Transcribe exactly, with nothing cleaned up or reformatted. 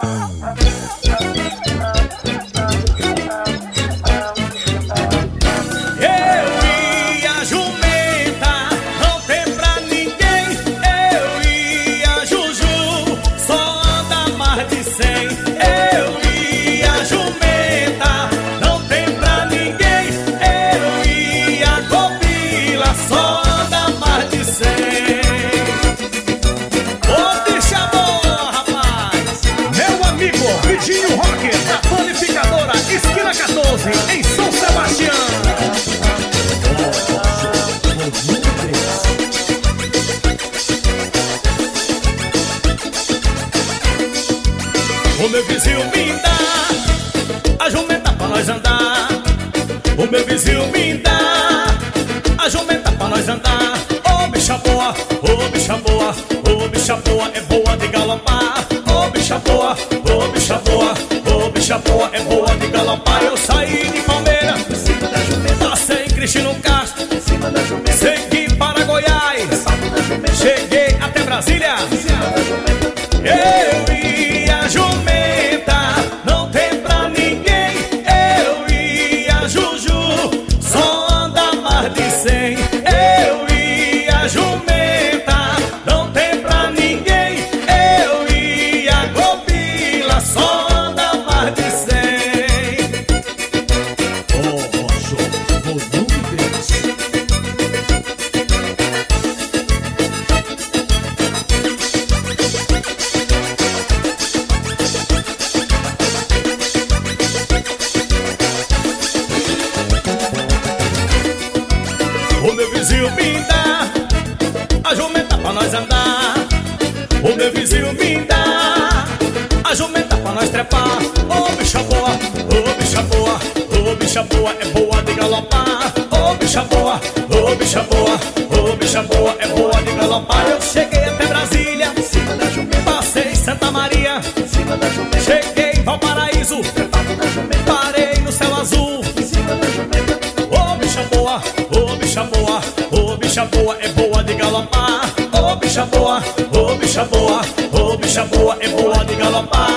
Em São Sebastião. O meu vizinho me dá a jumenta pra nós andar. O meu vizinho me dá a jumenta pra nós andar. Ô bicha boa, ô bicha boa, ô bicha boa, é boa de galopar. Ô bicha boa, ô bicha boa, ô bicha boa, é boa de galopar. Eu saí de Palmeira, em cima da jumenta. Passei em Cristino Castro, em cima da jumenta. Segui para Goiás, cheguei até Brasília, em cima da jumenta. Eu ia jumenta, não tem pra ninguém. Eu ia Juju, só anda mais de cem. Eu ia jumenta, não tem pra ninguém. Eu ia Gobila, só anda mais de cem. Oh, show, volume três. O meu vizinho me dá a jumenta pra nós andar. O meu vizinho me dá a jumenta pra nós trepar. Ô bicha boa, ô bicha boa, ô bicha boa, é boa de galopar. Ô bicha boa, ô bicha boa, ô bicha boa, é boa de galopar. Eu cheguei até Brasília, em cima da jumenta. Passei em Santa Maria, em cima da jumenta. Cheguei em Valparaíso, trepado na jumenta. Parei no céu azul, em cima da jumenta. Ô bicha boa, ô bicha boa, ô bicha boa, é boa de galopar. Ô bicha boa, ô bicha boa, ô bicha boa, é boa de galopar.